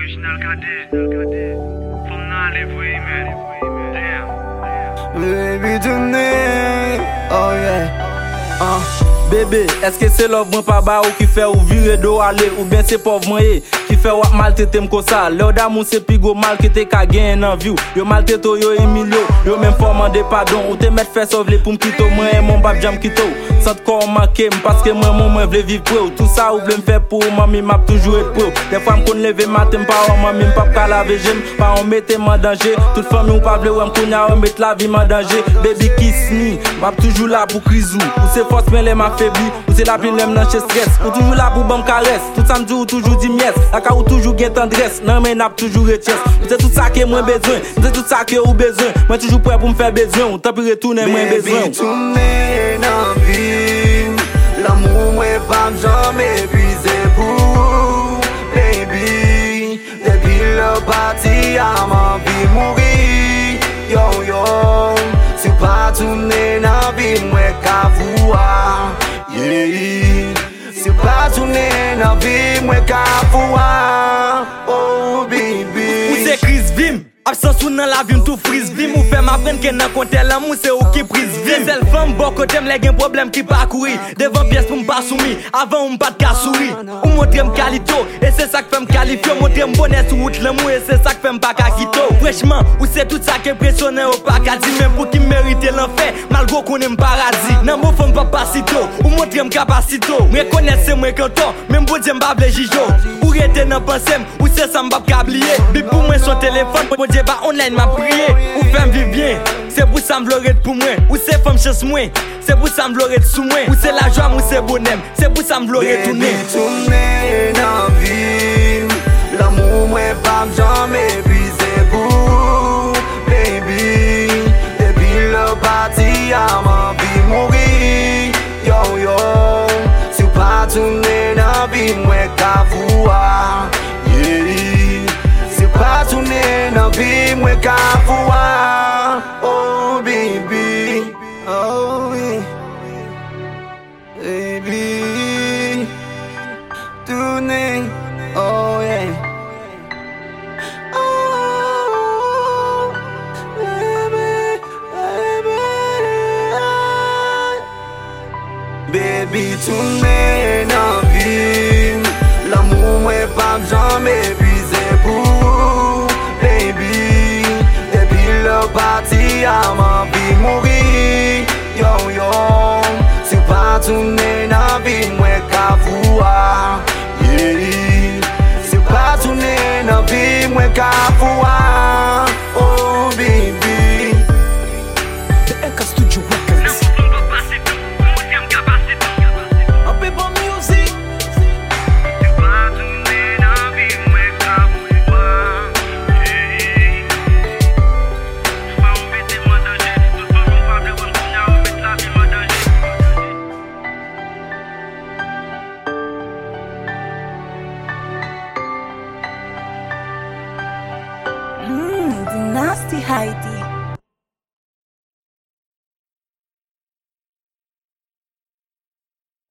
Original KD. From now, live with me. Damn. Baby tonight, oh yeah. Bébé, eske se love mwen pa ba ou ki fe ou vire do ale ou bien se pov mwen ki fe wap maltete m kosa. Le d'amour se pi go mal ki te ka gen nan view. Yo maltete yo Emilio, yo même forman de pardon. Ou te met fè sovle pou m kito, mwen mon bab jam kito. Sant kon manke m paske mwen vle viv pou ou. Tout ça ou vle m fè pou ou, mami map toujou et pou ou. Des fois m kon leve matin pa ou, mami m pap ka lave jem. Pa on mette m en danger. Toute fami ou pa vle ou m konya ou mette la vie m en danger. Baby kiss me, map toujou la pou krizou. Ou se force men le ma febli, ou se la pli lem nan che stress. Ou toujou la pou bam kares. Tout samedi ou toujou di mies. La ka ou toujou gen tendresse. Nan men nap toujou reties. Ou se tout ça que mwen bezwen. Ou se tout ça que ou bezwen. Mwen toujou prêt pour me faire besoin. Ou tant pi retourner mwen bezwen. Baby tourner nan vie. L'amour mwen pa jamais épuisé pour. Baby, depuis le parti a m'envie mourir. Yo yo, si pas tourner nan vie mwen ka voua. Yeah, si pas tourner nan vie mwen ka voua. Oh baby. Ou se Chris Vim, absence ou nan la vie tout frise vim. Ou fait m'apprendre que nan konte l'amour c'est ou qui prise vim. Des femme bon côté m'lè gen problème qui pas courir. Devant pièce pour m'pas soumis, avant m'pas de ka souri. Ou montre m'qualito, et c'est ça que fait m'qualifier. Montre m'bonnet sur route l'amour, et c'est ça que fait m'pas ka quito. Franchement, ou c'est tout ça qui impressionne ou pas ka di. Même pour qui mérite l'enfer, malgré qu'on aime paradis. Nan bon femme pas pasito, ou montre m'capacito. M'reconnaître c'est moi canton, même bon Dieu m'pa vle jijo. Ou rete nan pensem, ou c'est ça m'pa kablier. Bip pour moi son téléphone, bon Dieu ba online m'a prié. Ou femme vivre bien, c'est pour ça m'vlorette pour moi. Ou c'est femme chasse moi, c'est pour ça m'vlorette sous moi. Ou c'est la joie, ou c'est bonheur, c'est pour ça m'vlorette tourner. Baby tourner nan vie. L'amour mwen pa jamais épuisé pour. Baby, depuis le parti a m'envie mourir. Yo yo, si ou pa tourner nan vie mwen ka voua. Yeah, si ou pa tourner nan vie mwen ka voua. Oh baby, oh oui. Baby, tourner, oh yeah. Oh, baby, baby. Baby, tourner nan vie. L'amour mwen pa jamais épuisé pour. Baby, depuis le parti a m'envie mourir. Yo yo, si pas tourner nan vie mwen ka voua. Yeah, si pas tourner nan vie mwen ka voua. Oh baby. The Eka Studio Records. People music. The nasty Heidi.